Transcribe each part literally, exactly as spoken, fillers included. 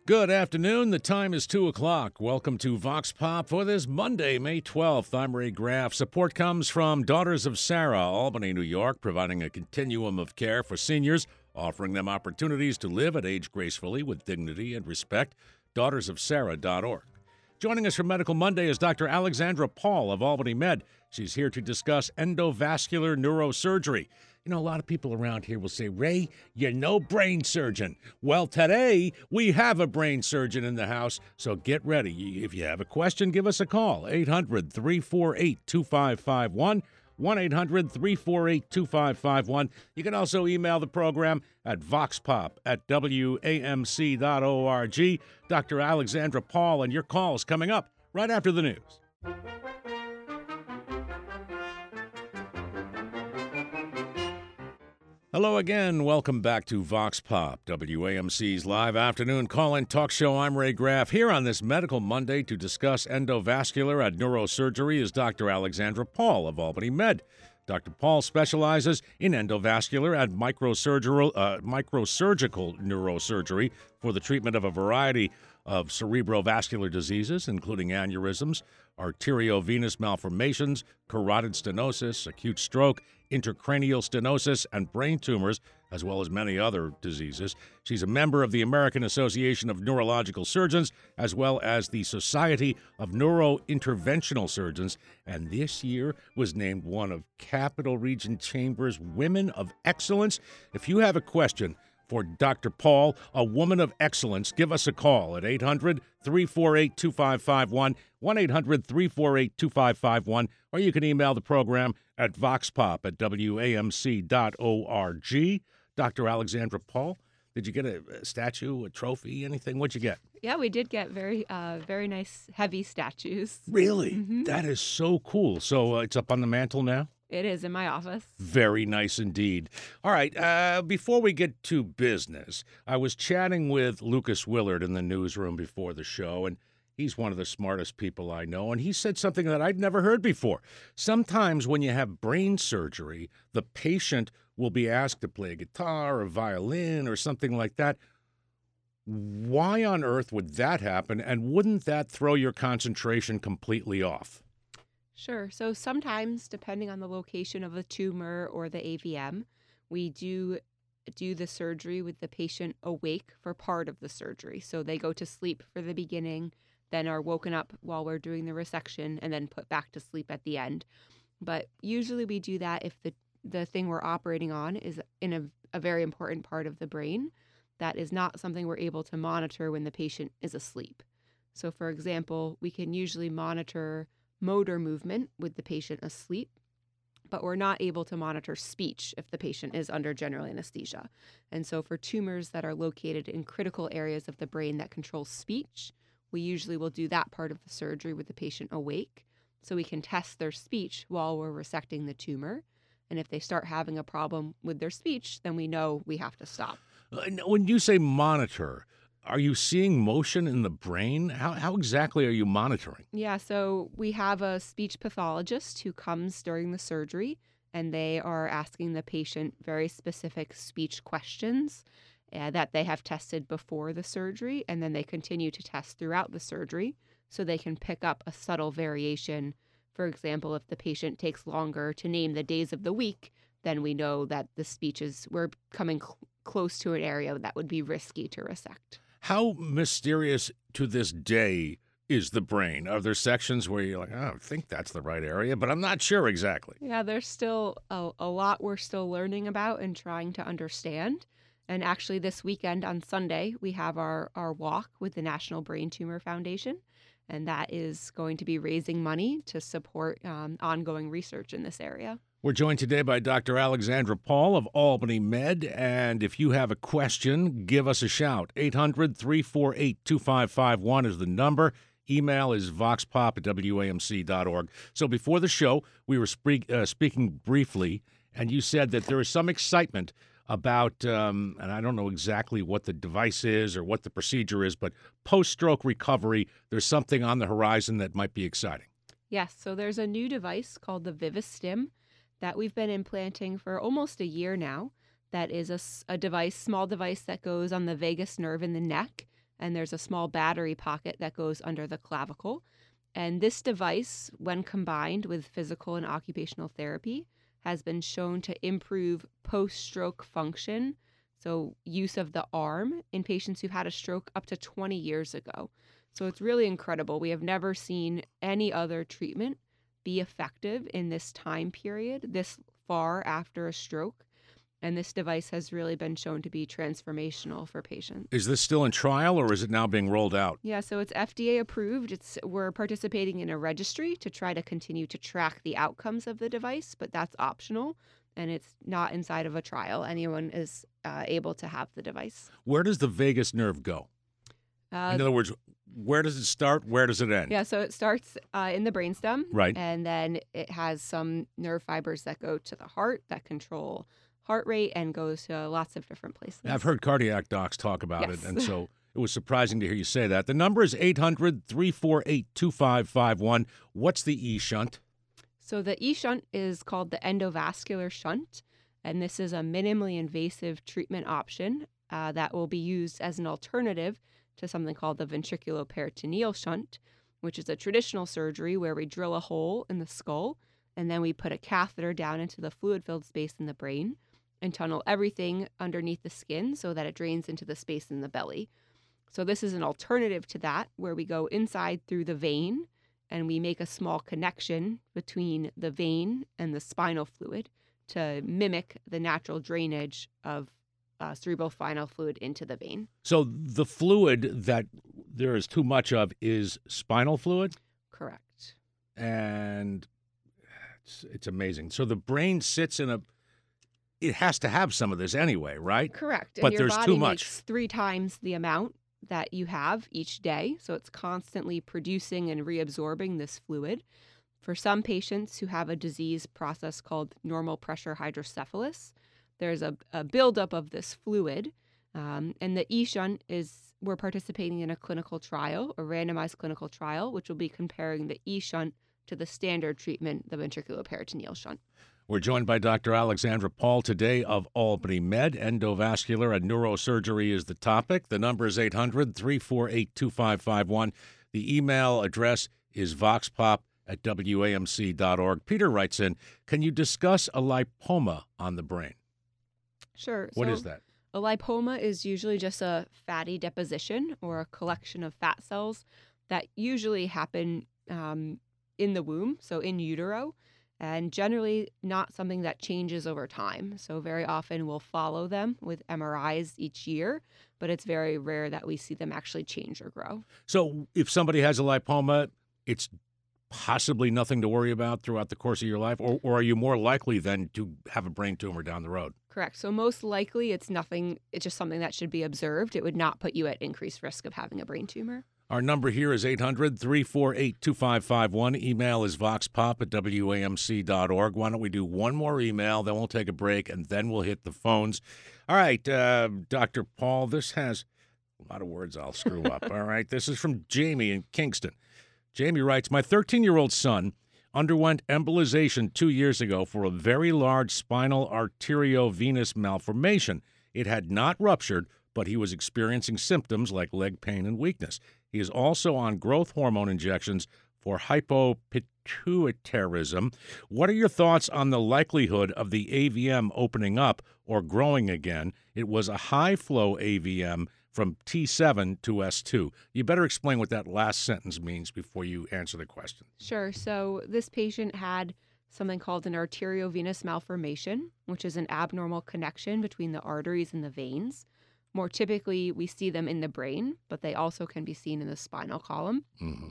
Good afternoon. The time is two o'clock. Welcome to Vox Pop for this Monday, May twelfth. I'm Ray Graff. Support comes from Daughters of Sarah, Albany, New York, providing a continuum of care for seniors, offering them opportunities to live and age gracefully with dignity and respect. daughters of sarah dot org. Joining us for Medical Monday is Doctor Alexandra Paul of Albany Med. She's here to discuss endovascular neurosurgery. You know, a lot of people around here will say, Ray, you're no brain surgeon. Well, today we have a brain surgeon in the house, so get ready. If you have a question, give us a call, eight hundred, three four eight, two five five one, one eight hundred, three four eight, two five five one. You can also email the program at voxpop at W A M C dot org. Doctor Alexandra Paul, and your calls coming up right after the news. Hello again. Welcome back to Vox Pop, W A M C's live afternoon call-in talk show. I'm Ray Graff. Here on this Medical Monday to discuss endovascular and neurosurgery is Doctor Alexandra Paul of Albany Med. Doctor Paul specializes in endovascular and microsurgical, uh, microsurgical neurosurgery for the treatment of a variety of cerebrovascular diseases, including aneurysms, arteriovenous malformations, carotid stenosis, acute stroke, intracranial stenosis, and brain tumors, as well as many other diseases. She's a member of the American Association of Neurological Surgeons, as well as the Society of Neurointerventional Surgeons, and this year was named one of Capital Region Chamber's Women of Excellence. If you have a question for Doctor Paul, a woman of excellence, give us a call at eight hundred, three four eight, two five five one, one eight hundred, three four eight, two five five one, or you can email the program at voxpop at W A M C dot org. Doctor Alexandra Paul, did you get a, a statue, a trophy, anything? What'd you get? Yeah, we did get very, uh, very nice, heavy statues. Really? Mm-hmm. That is so cool. So uh, it's up on the mantle now? It is in my office. Very nice indeed. All right, uh, before we get to business, I was chatting with Lucas Willard in the newsroom before the show, and he's one of the smartest people I know, and he said something that I'd never heard before. Sometimes when you have brain surgery, the patient will be asked to play a guitar or violin or something like that. Why on earth would that happen, and wouldn't that throw your concentration completely off? Sure. So sometimes, depending on the location of the tumor or the A V M, we do do the surgery with the patient awake for part of the surgery. So they go to sleep for the beginning, then are woken up while we're doing the resection, and then put back to sleep at the end. But usually we do that if the, the thing we're operating on is in a, a very important part of the brain that is not something we're able to monitor when the patient is asleep. So for example, we can usually monitor motor movement with the patient asleep, but we're not able to monitor speech if the patient is under general anesthesia. And so for tumors that are located in critical areas of the brain that control speech, we usually will do that part of the surgery with the patient awake so we can test their speech while we're resecting the tumor. And if they start having a problem with their speech, then we know we have to stop. When you say monitor, are you seeing motion in the brain? How how exactly are you monitoring? Yeah, so we have a speech pathologist who comes during the surgery, and they are asking the patient very specific speech questions uh, that they have tested before the surgery, and then they continue to test throughout the surgery so they can pick up a subtle variation. For example, if the patient takes longer to name the days of the week, then we know that the speech is, we're coming cl- close to an area that would be risky to resect. How mysterious to this day is the brain? Are there sections where you're like, oh, I think that's the right area, but I'm not sure exactly? Yeah, there's still a, a lot we're still learning about and trying to understand. And actually this weekend on Sunday, we have our, our walk with the National Brain Tumor Foundation. And that is going to be raising money to support um, ongoing research in this area. We're joined today by Doctor Alexandra Paul of Albany Med, and if you have a question, give us a shout. eight hundred, three four eight, two five five one is the number. Email is voxpop at W A M C dot org. So before the show, we were spe- uh, speaking briefly, and you said that there is some excitement about, um, and I don't know exactly what the device is or what the procedure is, but post-stroke recovery, there's something on the horizon that might be exciting. Yes, so there's a new device called the VivaStim that we've been implanting for almost a year now. That is a, a device, small device that goes on the vagus nerve in the neck and there's a small battery pocket that goes under the clavicle. And this device, when combined with physical and occupational therapy, has been shown to improve post-stroke function, so use of the arm, in patients who've had a stroke up to twenty years ago. So it's really incredible. We have never seen any other treatment be effective in this time period, this far after a stroke. And this device has really been shown to be transformational for patients. Is this still in trial, or is it now being rolled out? Yeah, so it's F D A approved. It's we're participating in a registry to try to continue to track the outcomes of the device, but that's optional, and it's not inside of a trial. Anyone is uh, able to have the device. Where does the vagus nerve go? Uh, In other words, where does it start? Where does it end? yeah, so it starts uh, in the brainstem, Right. and then it has some nerve fibers that go to the heart that control heart rate and goes to lots of different places. I've heard cardiac docs talk about Yes. it, and so it was surprising to hear you say that. The number is eight hundred, three four eight, two five five one. What's the e-shunt? So the e-shunt is called the endovascular shunt, and this is a minimally invasive treatment option uh, that will be used as an alternative to something called the ventriculoperitoneal shunt, which is a traditional surgery where we drill a hole in the skull and then we put a catheter down into the fluid-filled space in the brain and tunnel everything underneath the skin so that it drains into the space in the belly. So this is an alternative to that, where we go inside through the vein and we make a small connection between the vein and the spinal fluid to mimic the natural drainage of uh, cerebral spinal fluid into the vein. So the fluid that there is too much of is spinal fluid, Correct. and it's, it's amazing. So the brain sits in a it has to have some of this anyway, right? Correct. But and your there's body too much. makes three times the amount that you have each day. So it's constantly producing and reabsorbing this fluid. For some patients who have a disease process called normal pressure hydrocephalus, there's a, a buildup of this fluid. Um, and the e-shunt is, we're participating in a clinical trial, a randomized clinical trial, which will be comparing the e-shunt to the standard treatment, the ventriculoperitoneal shunt. We're joined by Doctor Alexandra Paul today of Albany Med. Endovascular and neurosurgery is the topic. The number is eight hundred, three four eight, two five five one. The email address is voxpop at W A M C dot org. Peter writes in, can you discuss a lipoma on the brain? Sure. What so is that? A lipoma is usually just a fatty deposition or a collection of fat cells that usually happen um, in the womb, so in utero, and generally not something that changes over time. So very often we'll follow them with M R Is each year, but it's very rare that we see them actually change or grow. So if somebody has a lipoma, it's possibly nothing to worry about throughout the course of your life, or, or are you more likely then to have a brain tumor down the road? Correct. So most likely it's nothing, it's just something that should be observed. It would not put you at increased risk of having a brain tumor. Our number here is eight hundred, three four eight, two five five one. Email is voxpop at W A M C dot org. Why don't we do one more email, then we'll take a break, and then we'll hit the phones. All right, uh, Doctor Paul, this has a lot of words I'll screw up. All right, this is from Jamie in Kingston. Jamie writes, my thirteen-year-old son underwent embolization two years ago for a very large spinal arteriovenous malformation. It had not ruptured, but he was experiencing symptoms like leg pain and weakness. He is also on growth hormone injections for hypopituitarism. What are your thoughts on the likelihood of the A V M opening up or growing again? It was a high-flow A V M from T seven to S two. You better explain what that last sentence means before you answer the question. Sure. So this patient had something called an arteriovenous malformation, which is an abnormal connection between the arteries and the veins. More typically, we see them in the brain, but they also can be seen in the spinal column. Mm-hmm.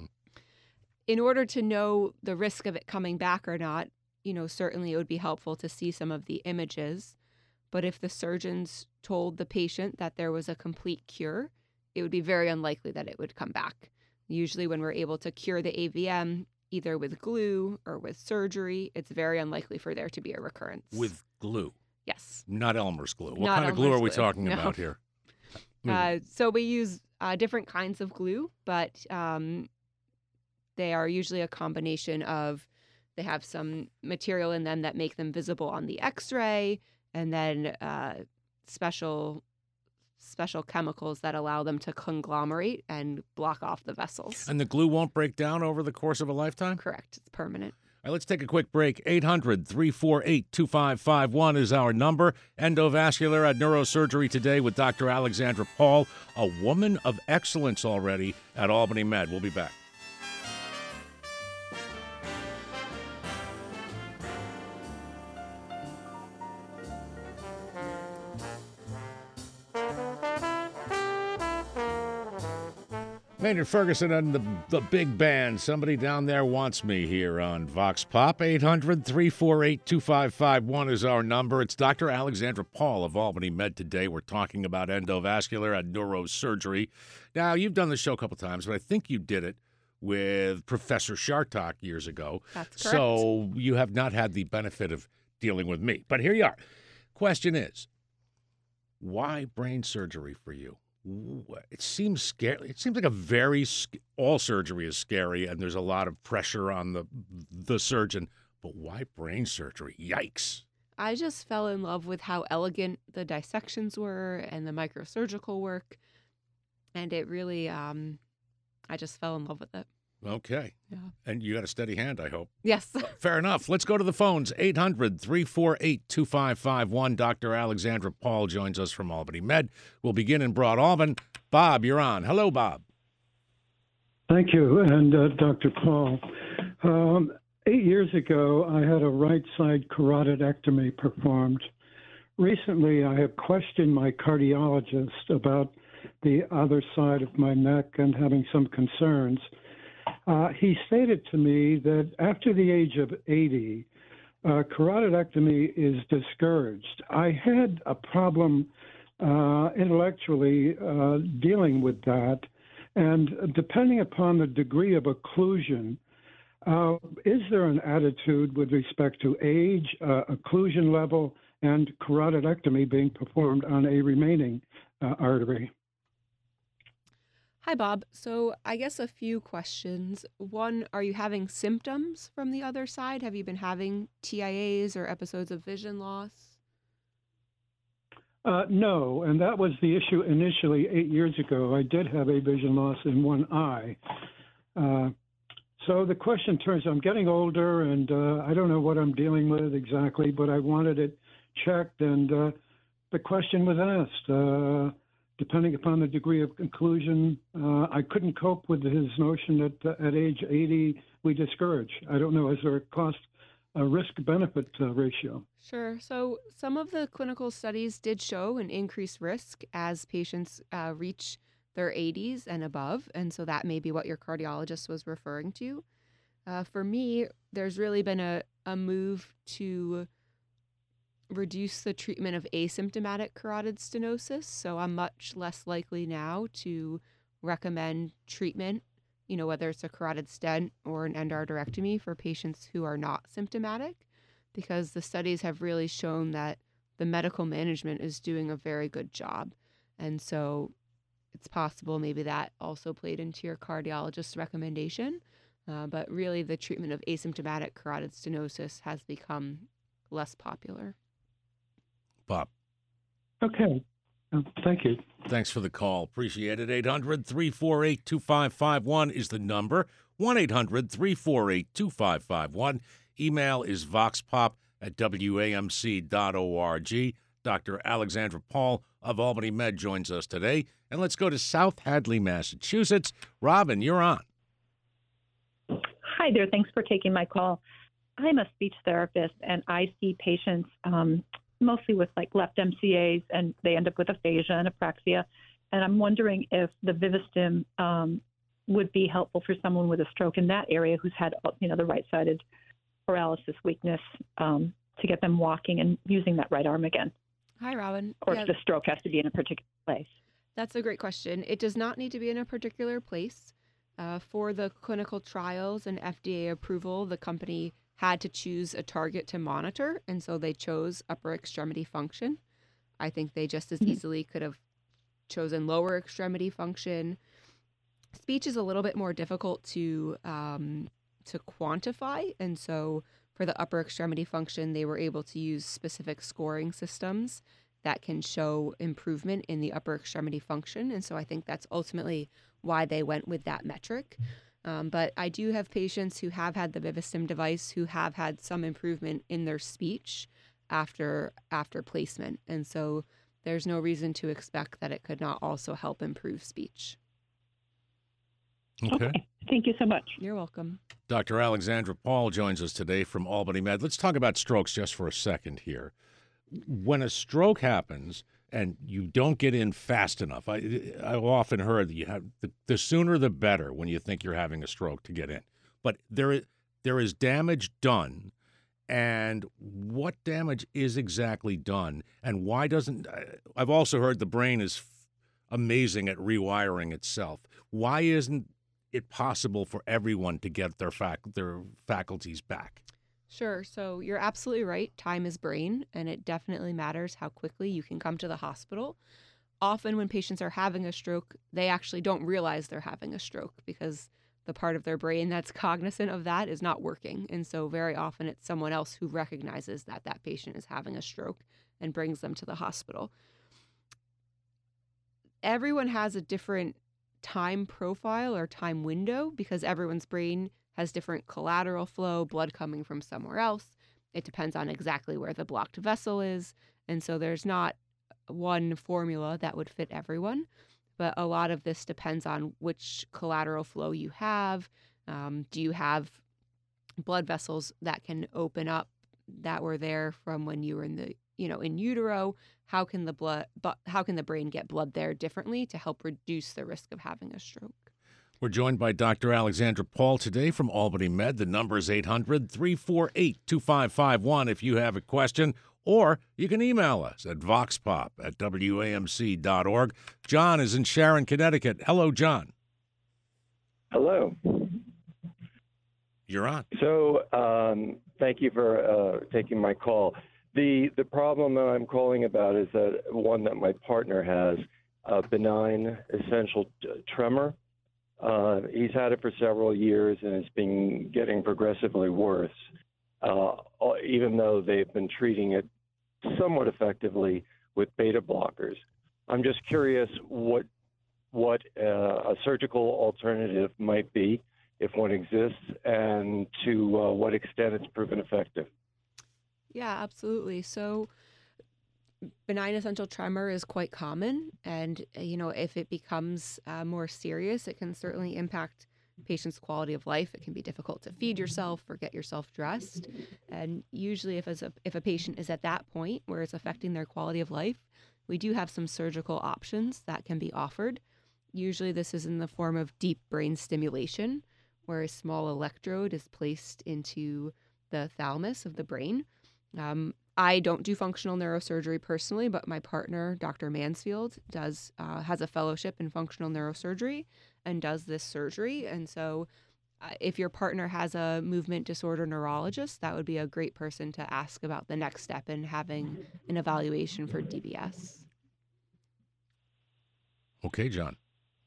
In order to know the risk of it coming back or not, you know, certainly it would be helpful to see some of the images. But if the surgeons told the patient that there was a complete cure, it would be very unlikely that it would come back. Usually when we're able to cure the A V M, either with glue or with surgery, it's very unlikely for there to be a recurrence. With glue? Yes. Not Elmer's glue. What Not kind of glue Elmer's are we glue. talking No. about here? Uh, so we use uh, different kinds of glue, but um, they are usually a combination of, they have some material in them that make them visible on the x-ray, and then uh, special special chemicals that allow them to conglomerate and block off the vessels. And the glue won't break down over the course of a lifetime? Correct. It's permanent. All right, let's take a quick break. eight hundred, three four eight, two five five one is our number. Endovascular at Neurosurgery today with Doctor Alexandra Paul, a woman of excellence already at Albany Med. We'll be back. Maynard Ferguson and the, the big band. Somebody down there wants me here on Vox Pop. eight hundred, three four eight, two five five one is our number. It's Doctor Alexandra Paul of Albany Med today. We're talking about endovascular and neurosurgery. Now, you've done the show a couple times, but I think you did it with Professor Shartok years ago. That's correct. So you have not had the benefit of dealing with me. But here you are. Question is, why brain surgery for you? It seems scary. It seems like a very all surgery is scary, and there's a lot of pressure on the the surgeon. But why brain surgery? Yikes! I just fell in love with how elegant the dissections were and the microsurgical work, and it really, um, I just fell in love with it. Okay. Yeah. And you got a steady hand, I hope. Yes. Fair enough. Let's go to the phones. eight hundred, three four eight, two five five one. Doctor Alexandra Paul joins us from Albany Med. We'll begin in Broad Alban. Bob, you're on. Hello, Bob. Thank you. And uh, Doctor Paul, um, eight years ago, I had a right side carotidectomy performed. Recently, I have questioned my cardiologist about the other side of my neck and having some concerns. Uh, he stated to me that after the age of eighty, uh, carotidectomy is discouraged. I had a problem uh, intellectually uh, dealing with that, and depending upon the degree of occlusion, uh, is there an attitude with respect to age, uh, occlusion level, and carotidectomy being performed on a remaining uh, artery? Hi, Bob. So I guess a few questions. One, are you having symptoms from the other side? Have you been having T I As or episodes of vision loss? Uh, no, and that was the issue initially eight years ago. I did have a vision loss in one eye. Uh, so the question turns, I'm getting older, and uh, I don't know what I'm dealing with exactly, but I wanted it checked, and uh, the question was asked. Uh, Depending upon the degree of conclusion, uh, I couldn't cope with his notion that uh, at age eighty, we discourage. I don't know, is there a cost, a risk-benefit uh, ratio? Sure. So some of the clinical studies did show an increased risk as patients uh, reach their eighties and above, and so that may be what your cardiologist was referring to. Uh, for me, there's really been a, a move to reduce the treatment of asymptomatic carotid stenosis. So I'm much less likely now to recommend treatment, you know, whether it's a carotid stent or an endarterectomy for patients who are not symptomatic, because the studies have really shown that the medical management is doing a very good job. And so it's possible maybe that also played into your cardiologist's recommendation. Uh, but really the treatment of asymptomatic carotid stenosis has become less popular. Bob. Okay. Uh, thank you. Thanks for the call. Appreciate it. eight hundred, three four eight, two five five one is the number. one eight hundred, three four eight, two five five one. Email is voxpop at W A M C dot org. Doctor Alexandra Paul of Albany Med joins us today. And let's go to South Hadley, Massachusetts. Robin, you're on. Hi there. Thanks for taking my call. I'm a speech therapist, and I see patients um, mostly with like left M C As, and they end up with aphasia and apraxia. And I'm wondering if the Vivastim um, would be helpful for someone with a stroke in that area who's had, you know, the right-sided paralysis weakness um, to get them walking and using that right arm again. Hi, Robin. Or Yeah, if the stroke has to be in a particular place. that's a great question. It does not need to be in a particular place. Uh, for the clinical trials and F D A approval, the company had to choose a target to monitor, and so they chose upper extremity function. I think they just as easily could have chosen lower extremity function. Speech is a little bit more difficult to um, to quantify, and so for the upper extremity function, they were able to use specific scoring systems that can show improvement in the upper extremity function. And so I think that's ultimately why they went with that metric. Um, but I do have patients who have had the Vivastim device who have had some improvement in their speech after after placement. And so there's no reason to expect that it could not also help improve speech. Okay. Okay. Thank you so much. You're welcome. Doctor Alexandra Paul joins us today from Albany Med. Let's talk about strokes just for a second here. When a stroke happens and you don't get in fast enough, I, I've often heard that you have the, the sooner the better when you think you're having a stroke to get in. But there is, there is damage done. And what damage is exactly done? And why doesn't – I've also heard the brain is amazing at rewiring itself. Why isn't it possible for everyone to get their fac- their faculties back? Sure. So you're absolutely right. Time is brain, and it definitely matters how quickly you can come to the hospital. Often when patients are having a stroke, they actually don't realize they're having a stroke because the part of their brain that's cognizant of that is not working. And so very often it's someone else who recognizes that that patient is having a stroke and brings them to the hospital. Everyone has a different time profile or time window because everyone's brain has different collateral flow, blood coming from somewhere else. It depends on exactly where the blocked vessel is. And so there's not one formula that would fit everyone, but a lot of this depends on which collateral flow you have. Um, do you have blood vessels that can open up that were there from when you were in the, you know, in utero? How can the blood, but how can the brain get blood there differently to help reduce the risk of having a stroke? We're joined by Doctor Alexandra Paul today from Albany Med. The number is eight hundred, three four eight, two five five one if you have a question, or you can email us at voxpop at W A M C dot org. John is in Sharon, Connecticut. Hello, John. Hello. You're on. So um, thank you for uh, taking my call. The the problem that I'm calling about is that one that my partner has, a benign essential t- tremor. Uh, he's had it for several years, and it's been getting progressively worse, uh, even though they've been treating it somewhat effectively with beta blockers. I'm just curious what what uh, a surgical alternative might be, if one exists, and to uh, what extent it's proven effective. Yeah, absolutely. So benign essential tremor is quite common. And, uh, you know, if it becomes uh, more serious, it can certainly impact patients' quality of life. It can be difficult to feed yourself or get yourself dressed. And usually if, as a, if a patient is at that point where it's affecting their quality of life, we do have some surgical options that can be offered. Usually this is in the form of deep brain stimulation, where a small electrode is placed into the thalamus of the brain. Um, I don't do functional neurosurgery personally, but my partner, Doctor Mansfield, does uh, has a fellowship in functional neurosurgery and does this surgery. And so uh, if your partner has a movement disorder neurologist, that would be a great person to ask about the next step in having an evaluation for D B S. Okay, John.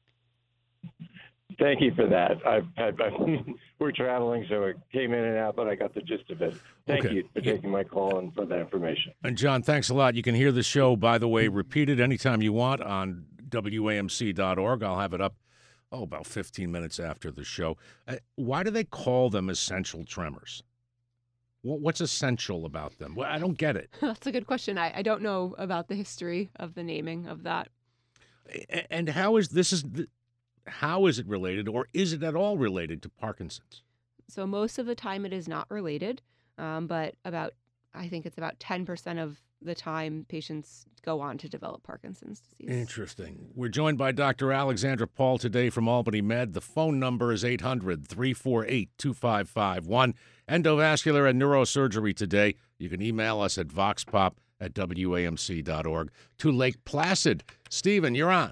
Thank you for that. I've, I've, I've, we're traveling, so it came in and out, but I got the gist of it. Thank Okay. you for taking my call and for that information. And John, thanks a lot. You can hear the show, by the way, repeated anytime you want on W A M C dot org. I'll have it up, oh, about fifteen minutes after the show. Uh, why do they call them essential tremors? What, what's essential about them? Well, I don't get it. That's a good question. I, I don't know about the history of the naming of that. A- And how is this is the, how is it related, or is it at all related to Parkinson's? So most of the time it is not related, um, but about, I think it's about ten percent of the time patients go on to develop Parkinson's disease. Interesting. We're joined by Doctor Alexandra Paul today from Albany Med. The phone number is eight hundred, three four eight, two five five one. Endovascular and neurosurgery today. You can email us at voxpop at W A M C dot org. To Lake Placid. Stephen, you're on.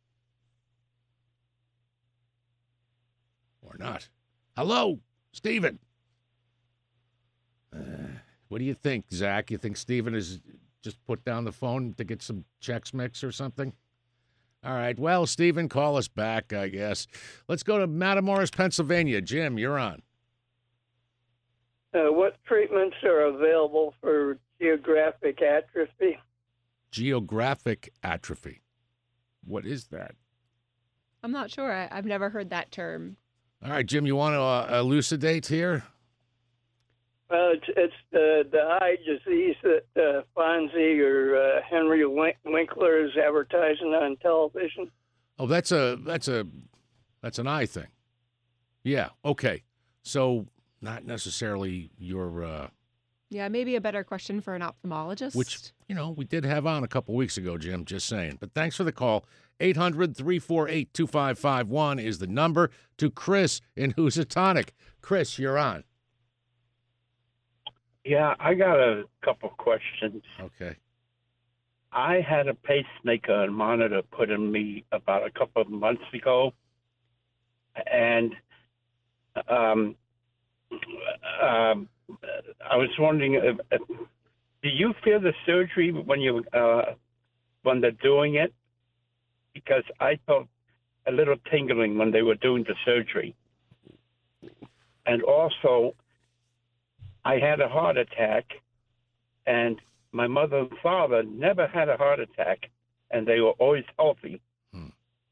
Or not. Hello, Stephen. Uh, what do you think, Zach? You think Stephen has just put down the phone to get some Chex Mix or something? All right. Well, Stephen, call us back, I guess. Let's go to Matamoros, Pennsylvania. Jim, you're on. Uh, what treatments are available for geographic atrophy? geographic atrophy. What is that? I'm not sure. I, I've never heard that term. All right, Jim, you want to uh, elucidate here? Well, it's, it's the, the eye disease that uh, Fonzie or uh, Henry Wink- Winkler is advertising on television. Oh, that's a that's a that's an eye thing. Yeah. Okay. So not necessarily your. Uh, Yeah, maybe a better question for an ophthalmologist. Which, you know, we did have on a couple weeks ago, Jim, just saying. But thanks for the call. eight hundred, three four eight, two five five one is the number to Chris in Housatonic. Chris, you're on. Yeah, I got a couple questions. Okay. I had a pacemaker and monitor put in me about a couple of months ago, and um, um, I was wondering, if, if, do you feel the surgery when you uh, when they're doing it? Because I felt a little tingling when they were doing the surgery, and also I had a heart attack, and my mother and father never had a heart attack, and they were always healthy. Hmm.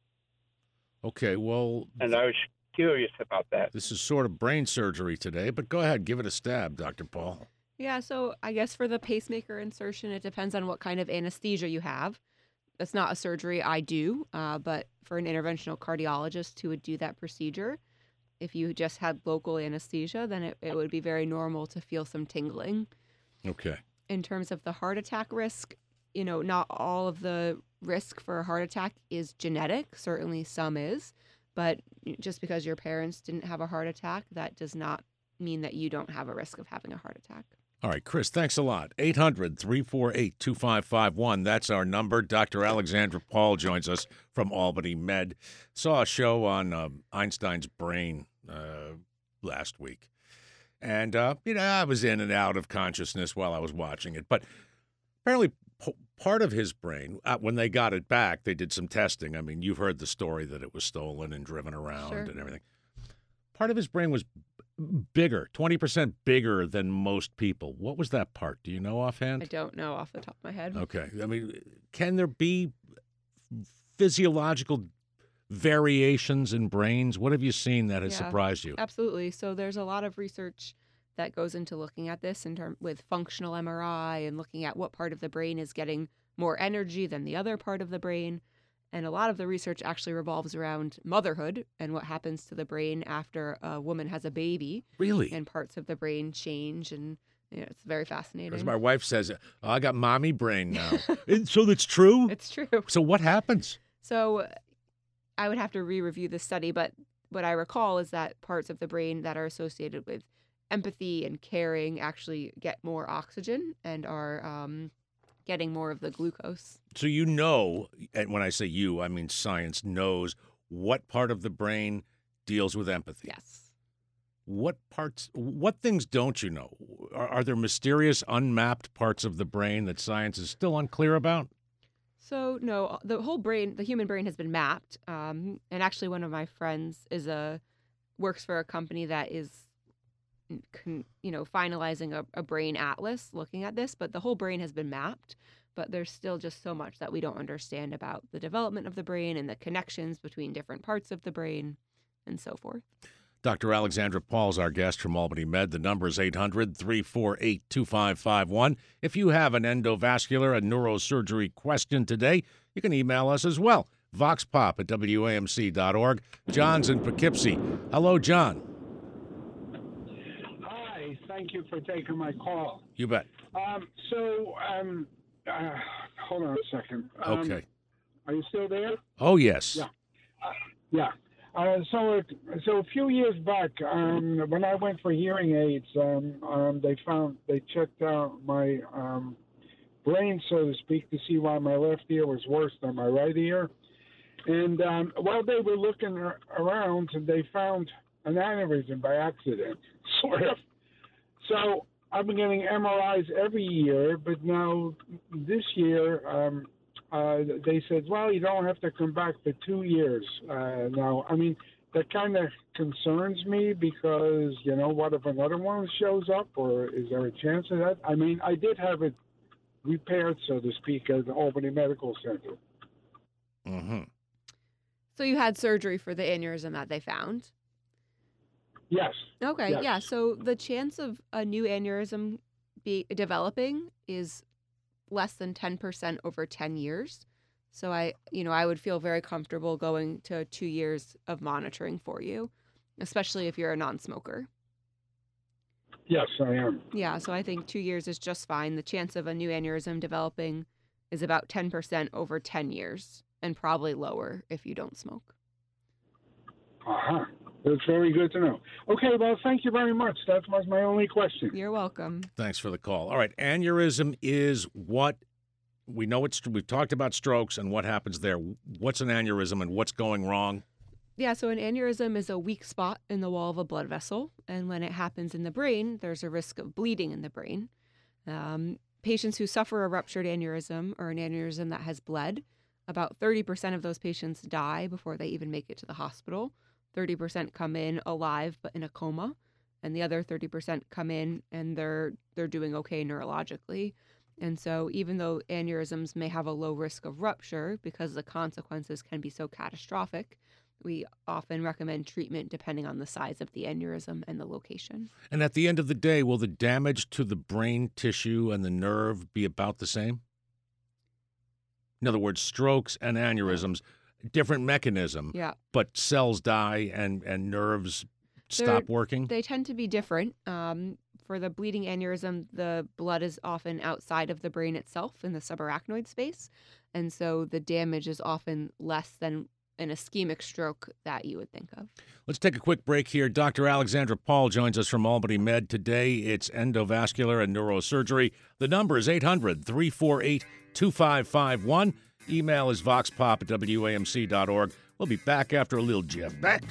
Okay, well... And I was curious about that. This is sort of brain surgery today, but go ahead, give it a stab, Doctor Paul. Yeah, so I guess for the pacemaker insertion, it depends on what kind of anesthesia you have. That's not a surgery I do, uh, but for an interventional cardiologist who would do that procedure, if you just had local anesthesia, then it, it would be very normal to feel some tingling. Okay. In terms of the heart attack risk, you know, not all of the risk for a heart attack is genetic. Certainly some is. But just because your parents didn't have a heart attack, that does not mean that you don't have a risk of having a heart attack. All right, Chris, thanks a lot. eight hundred, three four eight, two five five one. That's our number. Doctor Alexandra Paul joins us from Albany Med. Saw a show on um, Einstein's brain uh, last week. And, uh, you know, I was in and out of consciousness while I was watching it. But apparently p- part of his brain, uh, when they got it back, they did some testing. I mean, you've heard the story that it was stolen and driven around Sure. and everything. Part of his brain was bigger, twenty percent bigger than most people. What was that part? Do you know offhand? I don't know off the top of my head. Okay. I mean, can there be physiological variations in brains? What have you seen that has Yeah. surprised you? Absolutely. So there's a lot of research that goes into looking at this in term with functional M R I and looking at what part of the brain is getting more energy than the other part of the brain. And a lot of the research actually revolves around motherhood and what happens to the brain after a woman has a baby. Really? And parts of the brain change, and you know, it's very fascinating. As my wife says, oh, I got mommy brain now. And so that's true? It's true. So what happens? So I would have to re-review the study, but what I recall is that parts of the brain that are associated with empathy and caring actually get more oxygen and are um, getting more of the glucose. So you know, and when I say you, I mean science knows what part of the brain deals with empathy. Yes. What parts, what things don't you know? Are, are there mysterious, unmapped parts of the brain that science is still unclear about? So no, the whole brain, the human brain has been mapped. Um, and actually one of my friends is a, works for a company that is, con, you know, finalizing a, a brain atlas looking at this, but the whole brain has been mapped. But there's still just so much that we don't understand about the development of the brain and the connections between different parts of the brain and so forth. Doctor Alexandra Paul's our guest from Albany Med. The number is eight hundred, three four eight, two five five one. If you have an endovascular and neurosurgery question today, you can email us as well. voxpop at W A M C dot org. John's in Poughkeepsie. Hello, John. Hi, thank you for taking my call. You bet. Um, so, um, uh, hold on a second. Um, Okay. Are you still there? Oh, yes. Yeah. Uh, yeah. Uh, so, it, so a few years back, um, when I went for hearing aids, um, um, they found they checked out my um, brain, so to speak, to see why my left ear was worse than my right ear. And um, while they were looking ar- around, they found an aneurysm by accident, sort of. So I've been getting M R Is every year, but now this year um, uh, they said, well, you don't have to come back for two years. Uh, now, I mean, that kind of concerns me because, you know, what if another one shows up, or is there a chance of that? I mean, I did have it repaired, so to speak, at the Albany Medical Center. Mm-hmm. So you had surgery for the aneurysm that they found? Yes. Okay, yes. yeah. So the chance of a new aneurysm be developing is less than ten percent over ten years. So I, you know, I would feel very comfortable going to two years of monitoring for you, especially if you're a non-smoker. Yes, I am. Yeah, so I think two years is just fine. The chance of a new aneurysm developing is about ten percent over ten years, and probably lower if you don't smoke. Uh-huh. That's very good to know. Okay, well, thank you very much. That was my only question. You're welcome. Thanks for the call. All right, aneurysm is what we know. It's we've talked about strokes and what happens there. What's an aneurysm and what's going wrong? Yeah, so an aneurysm is a weak spot in the wall of a blood vessel, and when it happens in the brain, there's a risk of bleeding in the brain. Um, patients who suffer a ruptured aneurysm or an aneurysm that has bled, about thirty percent of those patients die before they even make it to the hospital. thirty percent come in alive but in a coma, and the other thirty percent come in and they're they're doing okay neurologically. And so even though aneurysms may have a low risk of rupture because the consequences can be so catastrophic, we often recommend treatment depending on the size of the aneurysm and the location. And at the end of the day, will the damage to the brain tissue and the nerve be about the same? In other words, strokes and aneurysms, different mechanism, Yeah. but cells die and, and nerves stop They're- working? They tend to be different. Um, for the bleeding aneurysm, the blood is often outside of the brain itself in the subarachnoid space. And so the damage is often less than an ischemic stroke that you would think of. Let's take a quick break here. Doctor Alexandra Paul joins us from Albany Med. Today, it's endovascular and neurosurgery. The number is eight hundred, three four eight, two five five one. Email is voxpop at W A M C dot org. We'll be back after a little Jeff Beck.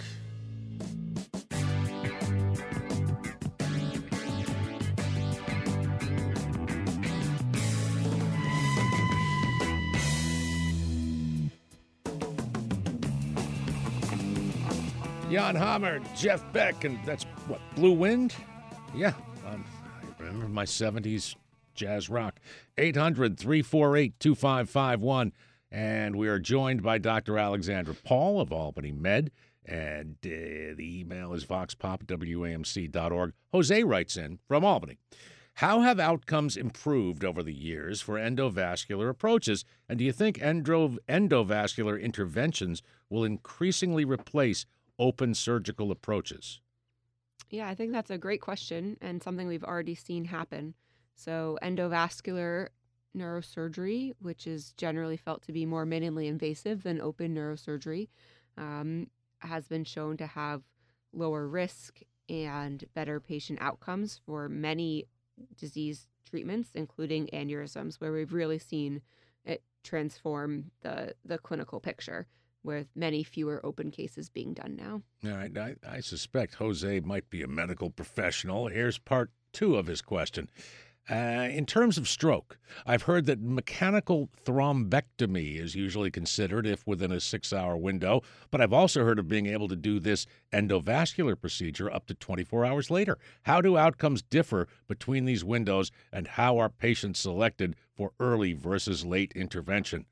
Jan Hammer, Jeff Beck, and that's what, Blue Wind? Yeah, um, I remember my seventies jazz rock. eight hundred, three four eight, two five five one. And we are joined by Doctor Alexandra Paul of Albany Med. And uh, the email is voxpop at W A M C dot org. Jose writes in from Albany. How have outcomes improved over the years for endovascular approaches? And do you think endo- endovascular interventions will increasingly replace open surgical approaches? Yeah, I think that's a great question and something we've already seen happen. So endovascular neurosurgery, which is generally felt to be more minimally invasive than open neurosurgery, um, has been shown to have lower risk and better patient outcomes for many disease treatments, including aneurysms, where we've really seen it transform the, the clinical picture, with many fewer open cases being done now. All right, I, I suspect Jose might be a medical professional. Here's part two of his question. Uh, in terms of stroke, I've heard that mechanical thrombectomy is usually considered if within a six-hour window, but I've also heard of being able to do this endovascular procedure up to twenty-four hours later. How do outcomes differ between these windows, and how are patients selected for early versus late intervention?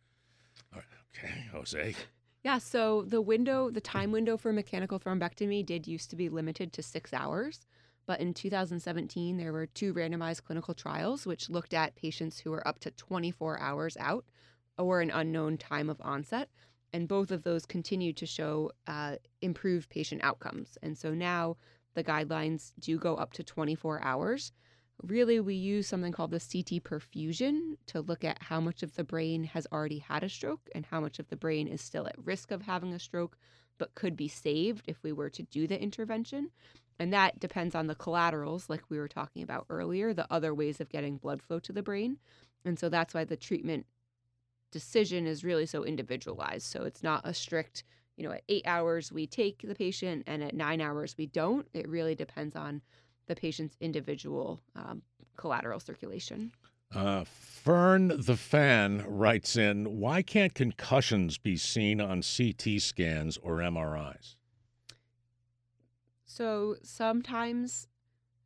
Okay, Jose. Yeah, so the window, the time window for mechanical thrombectomy did used to be limited to six hours. But in two thousand seventeen, there were two randomized clinical trials which looked at patients who were up to twenty-four hours out or an unknown time of onset. And both of those continued to show uh, improved patient outcomes. And so now the guidelines do go up to twenty-four hours. Really, we use something called the C T perfusion to look at how much of the brain has already had a stroke and how much of the brain is still at risk of having a stroke, but could be saved if we were to do the intervention. And that depends on the collaterals, like we were talking about earlier, the other ways of getting blood flow to the brain. And so that's why the treatment decision is really so individualized. So it's not a strict, you know, at eight hours we take the patient and at nine hours we don't. It really depends on the patient's individual um, collateral circulation. Uh, Fern the Fan writes in, why can't concussions be seen on C T scans or M R Is? So sometimes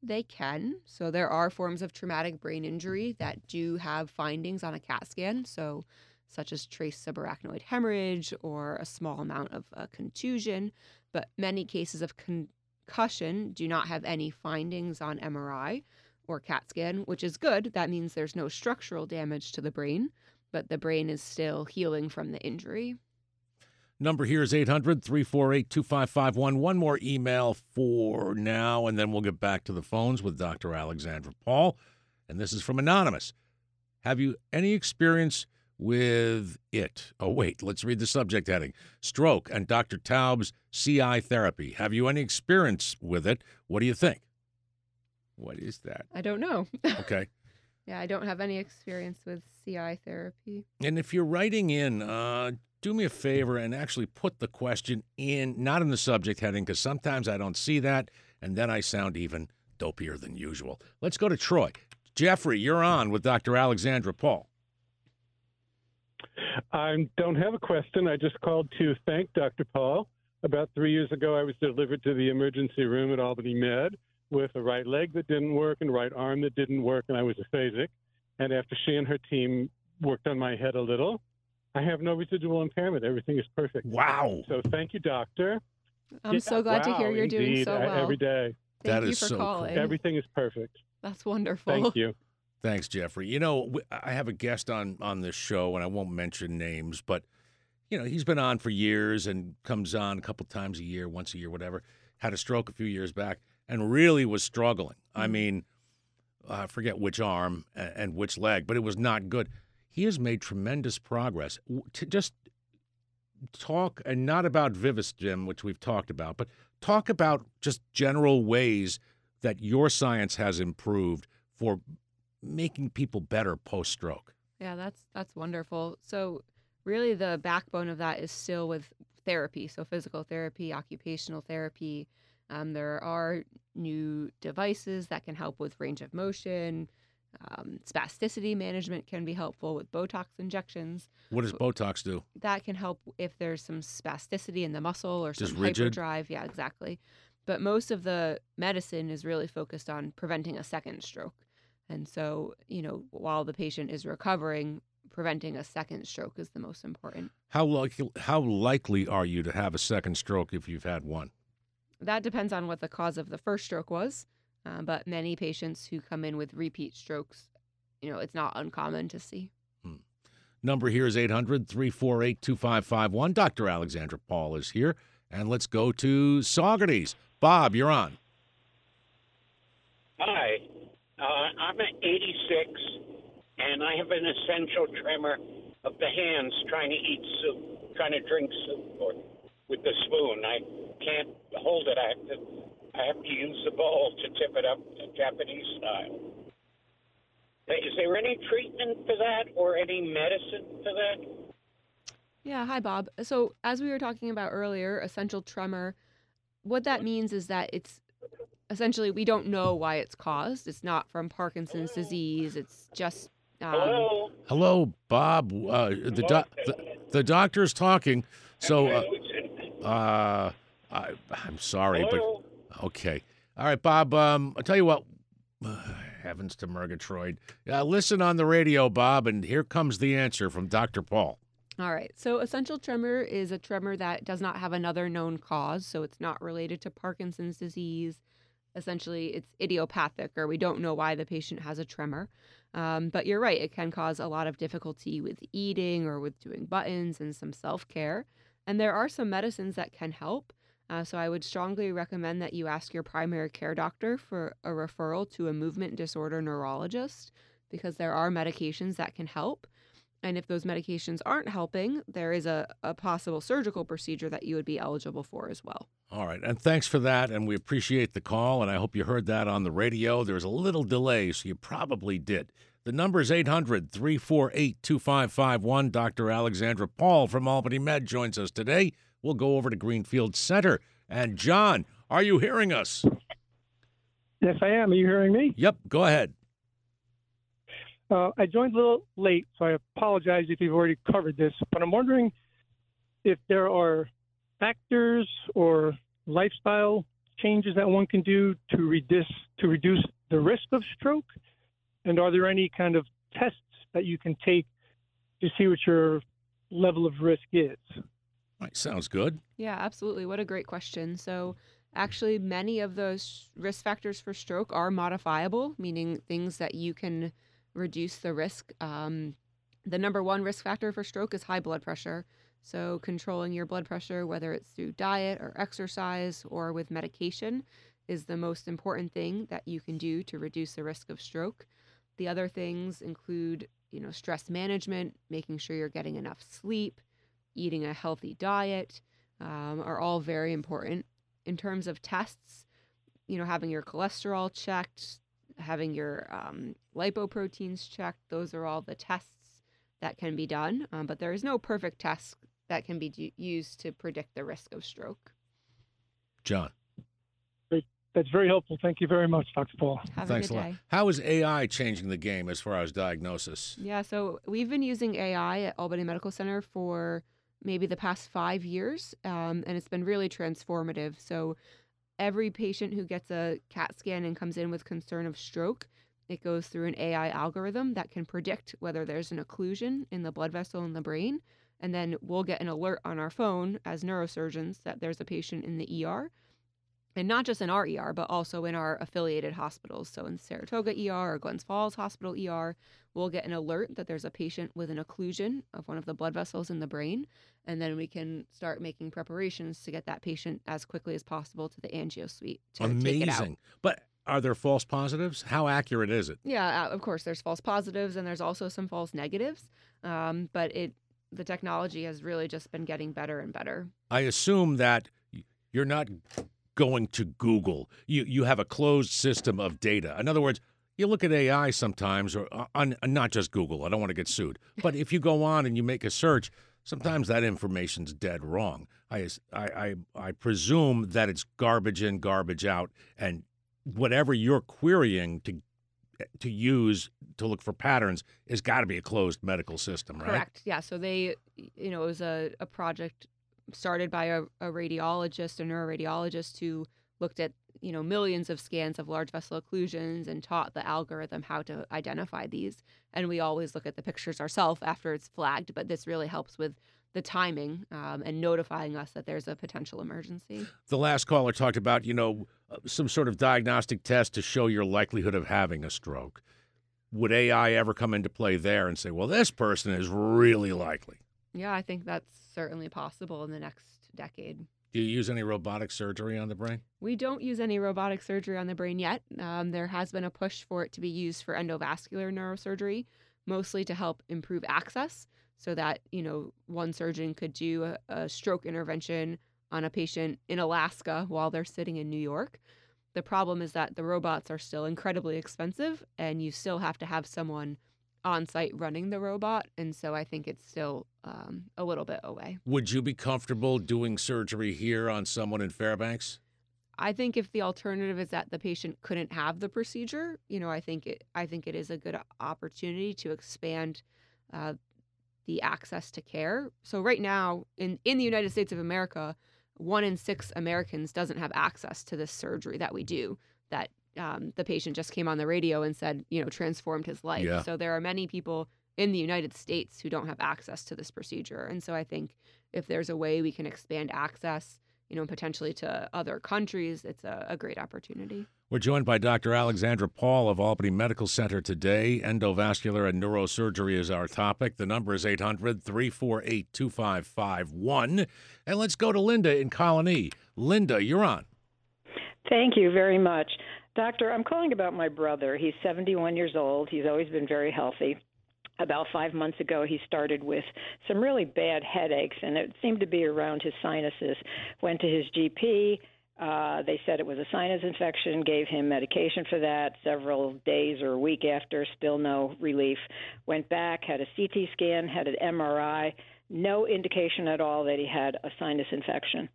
They can. So there are forms of traumatic brain injury that do have findings on a CAT scan, so such as trace subarachnoid hemorrhage or a small amount of uh, contusion. But many cases of concussion do not have any findings on M R I or CAT scan, which is good. That means there's no structural damage to the brain, but the brain is still healing from the injury. Number here is eight hundred, three four eight, two five five one. One more email for now, and then we'll get back to the phones with Doctor Alexandra Paul. And this is from Anonymous. Have you any experience with it? Oh, wait, let's read the subject heading. Stroke and Doctor Taub's C I therapy. Have you any experience with it? What do you think? What is that? I don't know. Okay. Yeah, I don't have any experience with C I therapy. And if you're writing in, uh, do me a favor and actually put the question in, not in the subject heading, because sometimes I don't see that, and then I sound even dopier than usual. Let's go to Troy. Jeffrey, you're on with Doctor Alexandra Paul. I don't have a question. I just called to thank Doctor Paul. About three years ago, I was delivered to the emergency room at Albany Med with a right leg that didn't work and right arm that didn't work, and I was aphasic. And after she and her team worked on my head a little, I have no residual impairment. Everything is perfect. Wow. So thank you, doctor. I'm so glad wow, to hear you're indeed, doing so well. Every day. Thank that you is for so calling. cool. Everything is perfect. That's wonderful. Thank you. Thanks, Jeffrey. You know, I have a guest on, on this show, and I won't mention names, but, you know, he's been on for years and comes on a couple times a year, once a year, whatever. Had a stroke a few years back and really was struggling. Mm-hmm. I mean, I forget which arm and which leg, but it was not good. He has made tremendous progress. To just talk, and not about Vivastim, which we've talked about, but talk about just general ways that your science has improved for making people better post-stroke. Yeah, that's that's wonderful. So really the backbone of that is still with therapy, so physical therapy, occupational therapy. Um, there are new devices that can help with range of motion. Um, spasticity management can be helpful with Botox injections. What does Botox do? That can help if there's some spasticity in the muscle or Just some rigid? hyperdrive. Yeah, exactly. But most of the medicine is really focused on preventing a second stroke. And so, you know, while the patient is recovering, preventing a second stroke is the most important. How likely, how likely are you to have a second stroke if you've had one? That depends on what the cause of the first stroke was. Uh, but many patients who come in with repeat strokes, you know, it's not uncommon to see. Hmm. Number here is eight hundred, three four eight, two five five one. Doctor Alexandra Paul is here. And let's go to Saugerties. Bob, you're on. Hi. Uh, I'm at eighty-six, and I have an essential tremor of the hands trying to eat soup, trying to drink soup or with the spoon. I can't hold it. I have to, I have to use the bowl to tip it up Japanese style. Is there any treatment for that or any medicine for that? Yeah, hi, Bob. So as we were talking about earlier, essential tremor, what that means is that it's essentially we don't know why it's caused. It's not from Parkinson's disease. It's just... Um, Hello? Hello, Bob. Uh, the, doc, the, the doctor's talking. So, uh, uh, I, I'm sorry, Hello? but okay. All right, Bob, um, I'll tell you what. Uh, heavens to Murgatroyd. Uh, listen on the radio, Bob, and here comes the answer from Doctor Paul. All right. So essential tremor is a tremor that does not have another known cause. So it's not related to Parkinson's disease. Essentially, it's idiopathic, or we don't know why the patient has a tremor. Um, but you're right. It can cause a lot of difficulty with eating or with doing buttons and some self-care. And there are some medicines that can help. Uh, so I would strongly recommend that you ask your primary care doctor for a referral to a movement disorder neurologist, because there are medications that can help. And if those medications aren't helping, there is a, a possible surgical procedure that you would be eligible for as well. All right. And thanks for that. And we appreciate the call. And I hope you heard that on the radio. There's a little delay, so you probably did. The number is eight hundred, three four eight, two five five one. Doctor Alexandra Paul from Albany Med joins us today. We'll go over to Greenfield Center. And John, are you hearing us? Yes, I am. Are you hearing me? Yep. Go ahead. Uh, I joined a little late, so I apologize if you've already covered this, but I'm wondering if there are factors or lifestyle changes that one can do to reduce to to reduce the risk of stroke? And are there any kind of tests that you can take to see what your level of risk is? Right, sounds good. Yeah, absolutely. What a great question. So, actually, many of those risk factors for stroke are modifiable, meaning things that you can reduce the risk. Um, the number one risk factor for stroke is high blood pressure. So, controlling your blood pressure, whether it's through diet or exercise or with medication, is the most important thing that you can do to reduce the risk of stroke. The other things include, you know, stress management, making sure you're getting enough sleep, eating a healthy diet, um, are all very important. In terms of tests, you know, having your cholesterol checked, having your um, lipoproteins checked, those are all the tests that can be done. Um, but there is no perfect test that can be d- used to predict the risk of stroke. John. Great. That's very helpful. Thank you very much, Doctor Paul. Have Thanks a good a lot. day. How is A I changing the game as far as diagnosis? Yeah, so we've been using A I at Albany Medical Center for maybe the past five years, um, and it's been really transformative. So every patient who gets a CAT scan and comes in with concern of stroke, it goes through an A I algorithm that can predict whether there's an occlusion in the blood vessel in the brain, and then we'll get an alert on our phone as neurosurgeons that there's a patient in the E R. And not just in our E R, but also in our affiliated hospitals. So in Saratoga E R or Glens Falls Hospital E R, we'll get an alert that there's a patient with an occlusion of one of the blood vessels in the brain. And then we can start making preparations to get that patient as quickly as possible to the angio suite to take it out. Amazing. But are there false positives? How accurate is it? Yeah, uh, of course, there's false positives and there's also some false negatives. Um, but it the technology has really just been getting better and better. I assume that you're not going to Google. You you have a closed system of data. In other words, you look at A I sometimes, or on, not just Google. I don't want to get sued. But if you go on and you make a search, sometimes that information's dead wrong. I, I, I, I presume that it's garbage in, garbage out, and whatever you're querying to to use to look for patterns has got to be a closed medical system, right? Correct. Yeah. So they, you know, it was a, a project started by a, a radiologist, a neuroradiologist who looked at, you know, millions of scans of large vessel occlusions and taught the algorithm how to identify these. And we always look at the pictures ourselves after it's flagged, but this really helps with the timing um, and notifying us that there's a potential emergency. The last caller talked about, you know, some sort of diagnostic test to show your likelihood of having a stroke. Would A I ever come into play there and say, well, this person is really likely? Yeah, I think that's certainly possible in the next decade. Do you use any robotic surgery on the brain? We don't use any robotic surgery on the brain yet. Um, there has been a push for it to be used for endovascular neurosurgery, mostly to help improve access so that, you know, one surgeon could do a, a stroke intervention on a patient in Alaska while they're sitting in New York. The problem is that the robots are still incredibly expensive and you still have to have someone on site running the robot. And so I think it's still um, a little bit away. Would you be comfortable doing surgery here on someone in Fairbanks? I think if the alternative is that the patient couldn't have the procedure, you know, I think it, I think it is a good opportunity to expand uh, the access to care. So right now in, in the United States of America, one in six Americans doesn't have access to this surgery that we do that um, the patient just came on the radio and said, you know, transformed his life. Yeah. So there are many people in the United States who don't have access to this procedure. And so I think if there's a way we can expand access, you know, potentially to other countries, it's a, a great opportunity. We're joined by Doctor Alexandra Paul of Albany Medical Center today. Endovascular and neurosurgery is our topic. The number is eight hundred, three four eight, two five five one. And let's go to Linda in Colony. Linda, you're on. Thank you very much. Doctor, I'm calling about my brother. He's seventy-one years old. He's always been very healthy. About five months ago, he started with some really bad headaches, and it seemed to be around his sinuses. Went to his G P. Uh, they said it was a sinus infection, gave him medication for that. Several days or a week after, still no relief. Went back, had a C T scan, had an M R I. No indication at all that he had a sinus infection.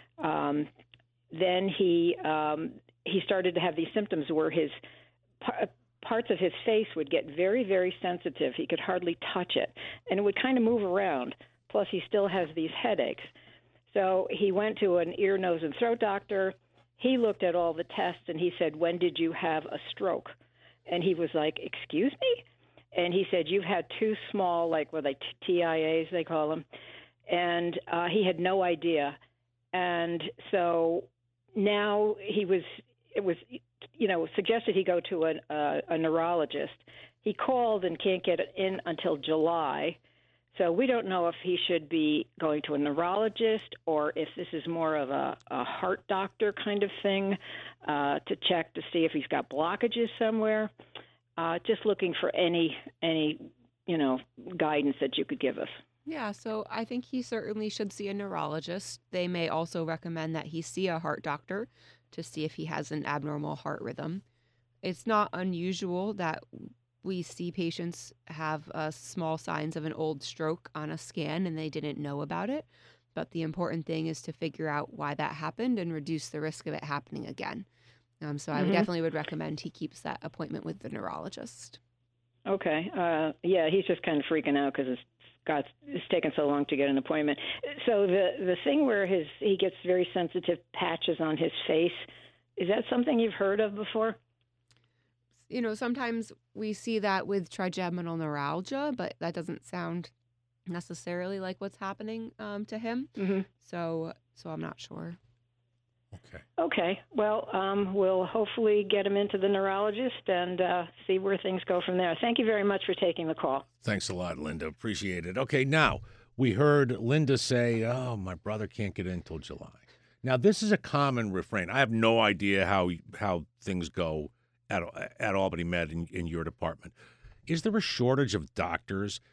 Um, then he um, he started to have these symptoms where his par- parts of his face would get very, very sensitive. He could hardly touch it, and it would kind of move around. Plus, he still has these headaches. So he went to an ear, nose, and throat doctor. he looked at all the tests and he said, "When did you have a stroke?" And he was like, "Excuse me?" And he said, "You've had two small, like, what are they, T I As, they call them." And uh, he had no idea. And so now he was, it was, you know, suggested he go to a, a, a neurologist. He called and can't get it in until July. So we don't know if he should be going to a neurologist or if this is more of a, a heart doctor kind of thing uh, to check to see if he's got blockages somewhere. Uh, just looking for any, any, you know, guidance that you could give us. Yeah, so I think he certainly should see a neurologist. They may also recommend that he see a heart doctor to see if he has an abnormal heart rhythm. It's not unusual that we see patients have uh, small signs of an old stroke on a scan and they didn't know about it. But the important thing is to figure out why that happened and reduce the risk of it happening again. Um, so I would Mhm. definitely would recommend he keeps that appointment with the neurologist. Okay. Uh, yeah, he's just kind of freaking out because it's got it's taken so long to get an appointment. So the the thing where his he gets very sensitive patches on his face, is that something you've heard of before? You know, sometimes we see that with trigeminal neuralgia, but that doesn't sound necessarily like what's happening um, to him. Mm-hmm. So, so I'm not sure. Okay. Okay. Well, um, we'll hopefully get him into the neurologist and uh, see where things go from there. Thank you very much for taking the call. Thanks a lot, Linda. Appreciate it. Okay, now we heard Linda say, "Oh, my brother can't get in until July." Now, this is a common refrain. I have no idea how how things go at at Albany Med in, in your department. Is there a shortage of doctors?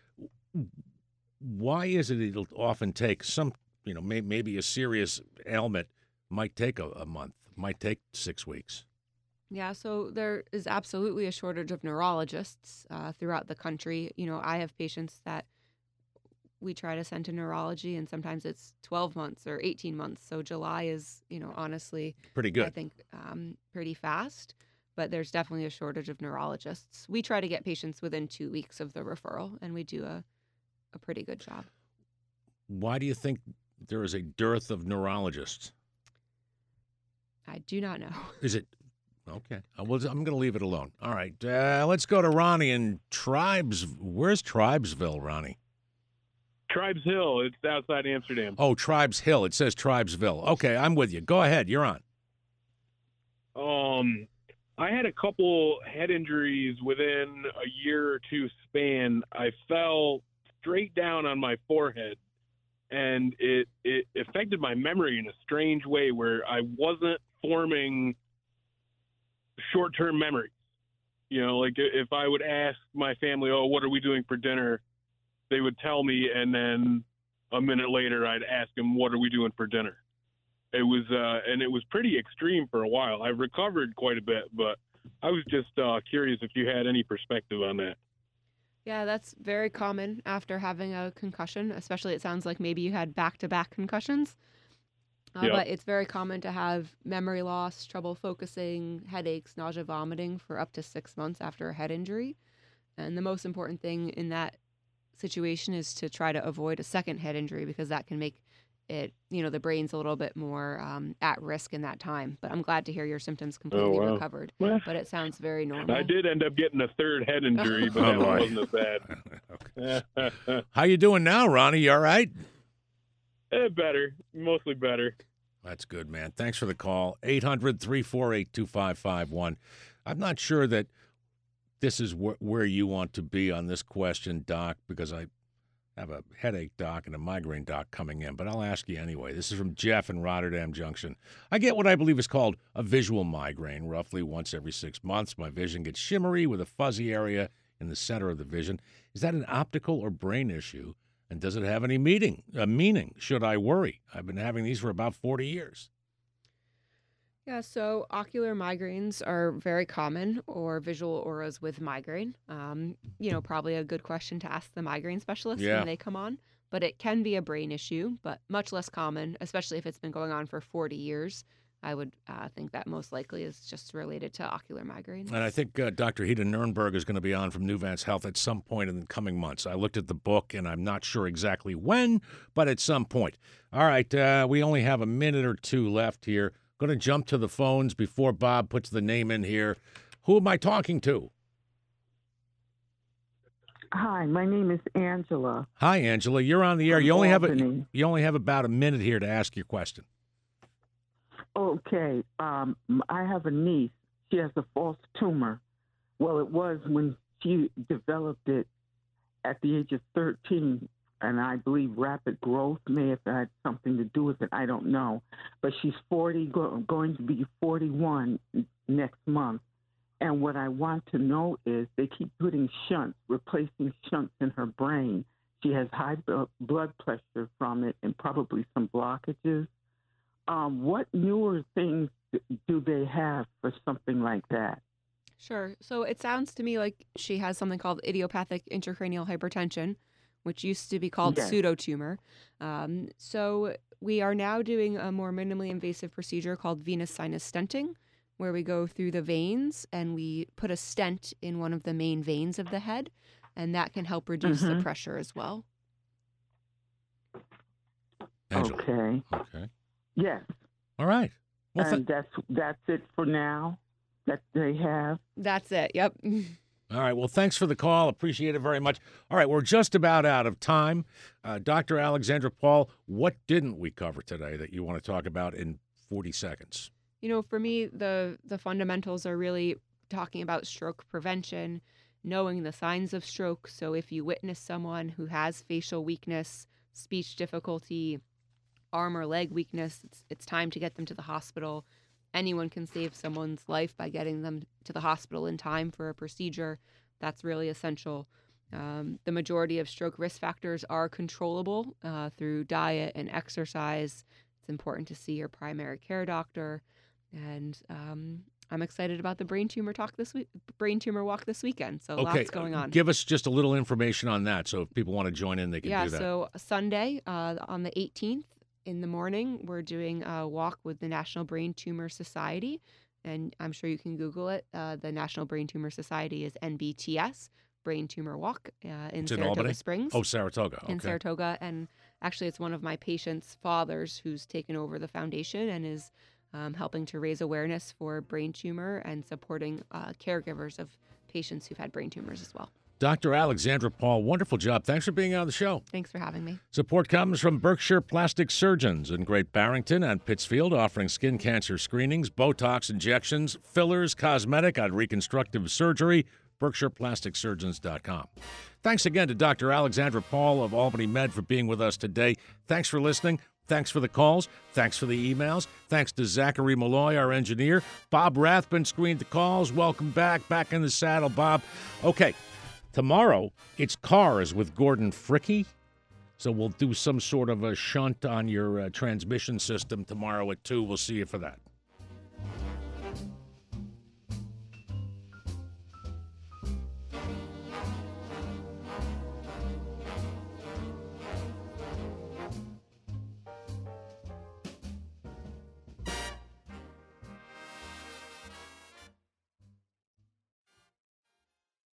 Why is it it'll often take some, you know, may, maybe a serious ailment might take a, a month, might take six weeks? Yeah, so there is absolutely a shortage of neurologists uh, throughout the country. You know, I have patients that we try to send to neurology, and sometimes it's twelve months or eighteen months. So July is, you know, honestly, Pretty good. I think, um, pretty fast. But there's definitely a shortage of neurologists. We try to get patients within two weeks of the referral, and we do a, a pretty good job. Why do you think there is a dearth of neurologists? I do not know. Is it okay? I will, I'm going to leave it alone. All right, uh, let's go to Ronnie in Tribes. Where's Tribesville, Ronnie? Tribes Hill. It's outside Amsterdam. Oh, Tribes Hill. It says Tribesville. Okay, I'm with you. Go ahead. You're on. Um, I had a couple head injuries within a year or two span. I fell straight down on my forehead, and it it affected my memory in a strange way where I wasn't forming short-term memories. You know, like if I would ask my family, "Oh, what are we doing for dinner?" they would tell me, and then a minute later I'd ask them, "What are we doing for dinner?" It was, uh, and it was pretty extreme for a while. I've recovered quite a bit, but I was just uh, curious if you had any perspective on that. Yeah, that's very common after having a concussion, especially it sounds like maybe you had back-to-back concussions. Uh, Yep. But it's very common to have memory loss, trouble focusing, headaches, nausea, vomiting for up to six months after a head injury. And the most important thing in that situation is to try to avoid a second head injury because that can make it, you know, the brain's a little bit more um, at risk in that time. But I'm glad to hear your symptoms completely wow. recovered. Well, But it sounds very normal. I did end up getting a third head injury, but Oh, that boy. wasn't as bad. How you doing now, Ronnie? You all right? Eh, better, mostly better. That's good, man. Thanks for the call. eight hundred, three four eight, two five five one. I'm not sure that this is wh- where you want to be on this question, Doc, because I have a headache doc and a migraine doc coming in, but I'll ask you anyway. This is from Jeff in Rotterdam Junction. I get what I believe is called a visual migraine roughly once every six months. My vision gets shimmery with a fuzzy area in the center of the vision. Is that an optical or brain issue? And does it have any meaning, uh, meaning? Should I worry? I've been having these for about forty years. Yeah, so ocular migraines are very common, or visual auras with migraine. Um, you know, probably a good question to ask the migraine specialist Yeah. when they come on. But it can be a brain issue, but much less common, especially if it's been going on for forty years. I would uh, think that most likely is just related to ocular migraines. And I think uh, Doctor Hida Nurnberg is going to be on from Nuvance Health at some point in the coming months. I looked at the book, and I'm not sure exactly when, but at some point. All right, uh, we only have a minute or two left here. Going to jump to the phones before Bob puts the name in here. Who am I talking to? Hi, my name is Angela. Hi, Angela. You're on the air. From You only have a, Albany. you only have about a minute here to ask your question. Okay, um, I have a niece. She has a false tumor. Well, it was when she developed it at the age of thirteen, and I believe rapid growth may have had something to do with it. I don't know. But she's forty, go, going to be forty-one next month. And what I want to know is they keep putting shunts, replacing shunts in her brain. She has high blood pressure from it and probably some blockages. Um, what newer things do they have for something like that? Sure. So it sounds to me like she has something called idiopathic intracranial hypertension, which used to be called Yes. pseudotumor. Um, so we are now doing a more minimally invasive procedure called venous sinus stenting, where we go through the veins and we put a stent in one of the main veins of the head, and that can help reduce the Mhm. pressure as well. Angela. Okay. Okay. Yes. All right. Well, and that's that's it for now that they have. That's it. Yep. All right. Well, thanks for the call. Appreciate it very much. All right. We're just about out of time. Uh, Doctor Alexandra Paul, what didn't we cover today that you want to talk about in forty seconds? You know, for me, the the fundamentals are really talking about stroke prevention, knowing the signs of stroke. So if you witness someone who has facial weakness, speech difficulty, arm or leg weakness, it's, it's time to get them to the hospital. Anyone can save someone's life by getting them to the hospital in time for a procedure. That's really essential. Um, the majority of stroke risk factors are controllable uh, through diet and exercise. It's important to see your primary care doctor. And um, I'm excited about the brain tumor talk this week, brain tumor walk this weekend. So Okay. lots going on. Give us just a little information on that. So if people want to join in, they can yeah, do that. so Sunday uh, on the eighteenth in the morning, we're doing a walk with the National Brain Tumor Society. And I'm sure you can Google it. Uh, the National Brain Tumor Society is N B T S, Brain Tumor Walk uh, in It's in Saratoga Albany? Springs. Oh, Saratoga. In Okay. Saratoga. And actually, it's one of my patients' fathers who's taken over the foundation and is um, helping to raise awareness for brain tumor and supporting uh, caregivers of patients who've had brain tumors as well. Doctor Alexandra Paul, wonderful job. Thanks for being on the show. Thanks for having me. Support comes from Berkshire Plastic Surgeons in Great Barrington and Pittsfield, offering skin cancer screenings, Botox injections, fillers, cosmetic, and reconstructive surgery. Berkshire Plastic Surgeons dot com. Thanks again to Doctor Alexandra Paul of Albany Med for being with us today. Thanks for listening. Thanks for the calls. Thanks for the emails. Thanks to Zachary Malloy, our engineer. Bob Rathbun screened the calls. Welcome back. Back in the saddle, Bob. Okay. Tomorrow, it's Cars with Gordon Fricke. So we'll do some sort of a shunt on your uh, transmission system tomorrow at two. We'll see you for that.